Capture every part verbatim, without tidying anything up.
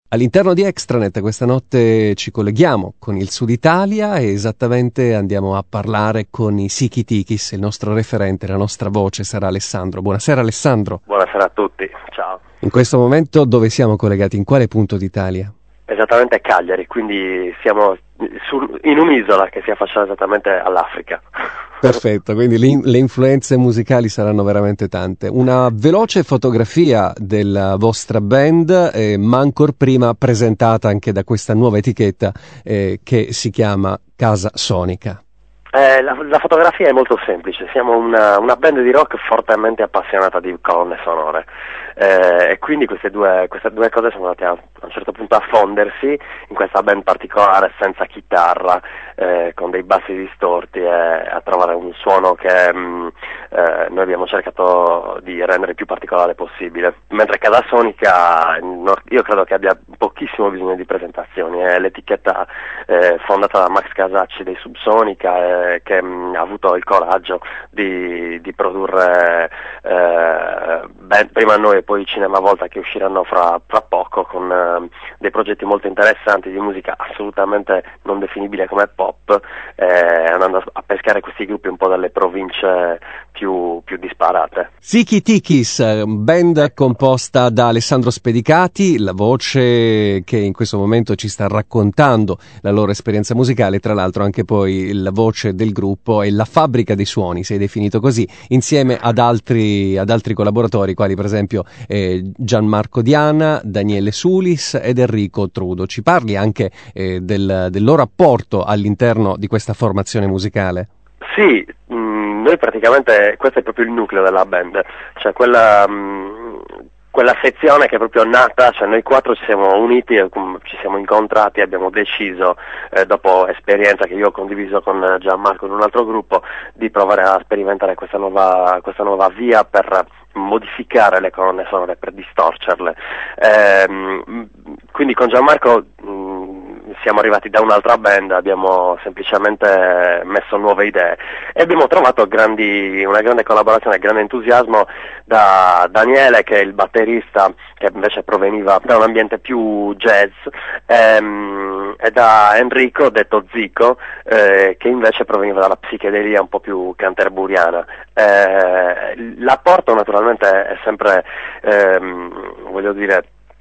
All'interno di Extranet questa notte ci colleghiamo con il Sud Italia e esattamente andiamo a parlare con i Siki Tikis. Il nostro referente, la nostra voce sarà Alessandro. Buonasera Alessandro. Buonasera a tutti, ciao. In questo momento dove siamo collegati? In quale punto d'Italia? Esattamente a Cagliari, quindi siamo su, in un'isola che si affaccia esattamente all'Africa. Perfetto, quindi le, le influenze musicali saranno veramente tante. Una veloce fotografia della vostra band, eh, ma ancor prima presentata anche da questa nuova etichetta eh, che si chiama Casa Sonica. Eh, la, la fotografia è molto semplice, siamo una, una band di rock fortemente appassionata di colonne sonore eh, e quindi queste due, queste due cose sono andate a, a un certo punto a fondersi in questa band particolare senza chitarra, eh, con dei bassi distorti e a trovare un suono che mh, eh, noi abbiamo cercato di rendere il più particolare possibile, mentre Casa Sonica io credo che abbia pochissimo bisogno di presentazioni, è l'etichetta eh, fondata da Max Casacci dei Subsonica eh, che mh, ha avuto il coraggio di, di produrre eh, band, prima noi e poi Cinema Volta, che usciranno fra, fra poco con eh, dei progetti molto interessanti di musica assolutamente non definibile come pop, eh, andando a pescare questi gruppi un po' dalle province più, più disparate. Siki Tikis, band composta da Alessandro Spedicati, la voce che in questo momento ci sta raccontando la loro esperienza musicale, tra l'altro anche poi la voce del gruppo e la fabbrica dei suoni, si è definito così, insieme ad altri, ad altri collaboratori, quali per esempio eh, Gianmarco Diana, Daniele Sulis ed Enrico Trudo. Ci parli anche eh, del, del loro apporto all'interno di questa formazione musicale? Sì, mh, noi praticamente, questo è proprio il nucleo della band, cioè quella... Mh, quella sezione che è proprio nata, cioè noi quattro ci siamo uniti, e ci siamo incontrati e abbiamo deciso, eh, dopo esperienza che io ho condiviso con Gianmarco in un altro gruppo, di provare a sperimentare questa nuova, questa nuova via per modificare le colonne sonore, per distorcerle. Eh, quindi con Gianmarco mh, siamo arrivati da un'altra band, abbiamo semplicemente messo nuove idee e abbiamo trovato grandi, una grande collaborazione, grande entusiasmo da Daniele, che è il batterista, che invece proveniva da un ambiente più jazz, ehm, e da Enrico, detto Zico, eh, che invece proveniva dalla psichedelia un po' più canterburiana. Eh, l'apporto naturalmente è sempre, ehm, voglio dire,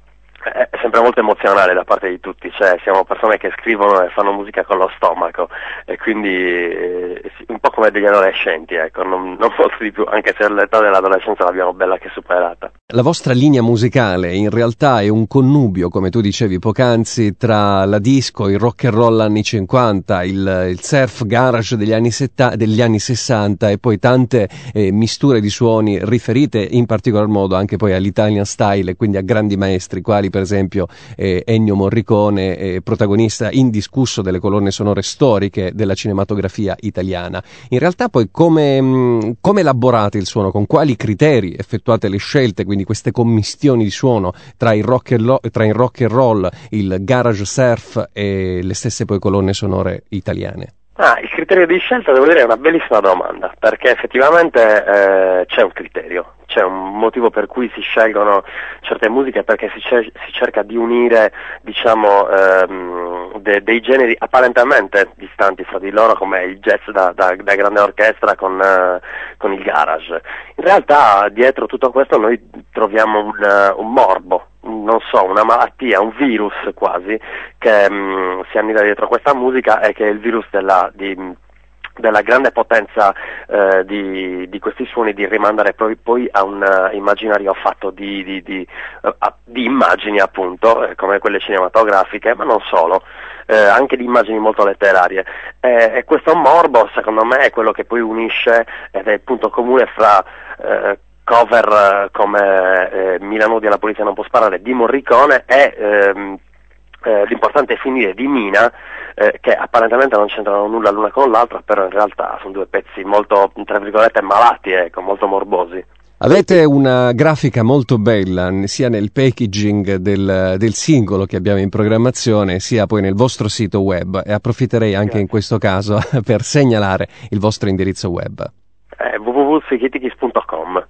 è sempre molto emozionale da parte di tutti, cioè siamo persone che scrivono e fanno musica con lo stomaco e quindi eh, un po' come degli adolescenti, ecco, non, non molto di più, anche se l'età dell'adolescenza l'abbiamo bella che superata. La vostra linea musicale in realtà è un connubio, come tu dicevi poc'anzi, tra la disco, il rock and roll anni cinquanta, il, il surf garage degli anni, setta, degli anni sessanta e poi tante eh, misture di suoni riferite in particolar modo anche poi all'Italian style, quindi a grandi maestri quali per esempio eh, Ennio Morricone, eh, protagonista indiscusso delle colonne sonore storiche della cinematografia italiana. In realtà poi come, mh, come elaborate il suono, con quali criteri effettuate le scelte, quindi queste commistioni di suono tra il rock and, lo- tra il rock and roll, il garage surf e le stesse poi colonne sonore italiane? Ah, il criterio di scelta, devo dire, è una bellissima domanda, perché effettivamente eh, c'è un criterio, c'è un motivo per cui si scelgono certe musiche, perché si, cer- si cerca di unire, diciamo, ehm, de- dei generi apparentemente distanti fra di loro, come il jazz da, da, da grande orchestra con, eh, con il garage. In realtà dietro tutto questo noi troviamo un, uh, un morbo, non so, una malattia, un virus quasi, che mh, si annida dietro questa musica, e che è il virus della, di, della grande potenza eh, di, di questi suoni, di rimandare poi, poi a un uh, immaginario fatto di, di, di, uh, di immagini, appunto, eh, come quelle cinematografiche, ma non solo. Eh, anche di immagini molto letterarie, eh, e questo morbo secondo me è quello che poi unisce ed è il punto comune fra eh, cover come eh, Milano di alla polizia non può sparare di Morricone e ehm, eh, l'importante è finire di Mina, eh, che apparentemente non c'entrano nulla l'una con l'altra, però in realtà sono due pezzi molto, tra virgolette, malati, ecco, molto morbosi. Avete una grafica molto bella sia nel packaging del, del singolo che abbiamo in programmazione, sia poi nel vostro sito web, e approfitterei anche Grazie. in questo caso per segnalare il vostro indirizzo web. Eh, w w w punto sikitikis punto com.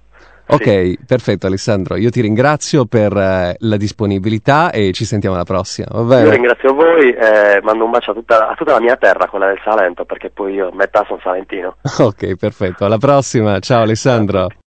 Ok, Sì. perfetto Alessandro, io ti ringrazio per eh, la disponibilità e ci sentiamo alla prossima, va bene? Io ringrazio voi e mando un bacio a tutta, a tutta la mia terra, quella del Salento, perché poi io metà sono salentino. Ok, perfetto, alla prossima, ciao Alessandro.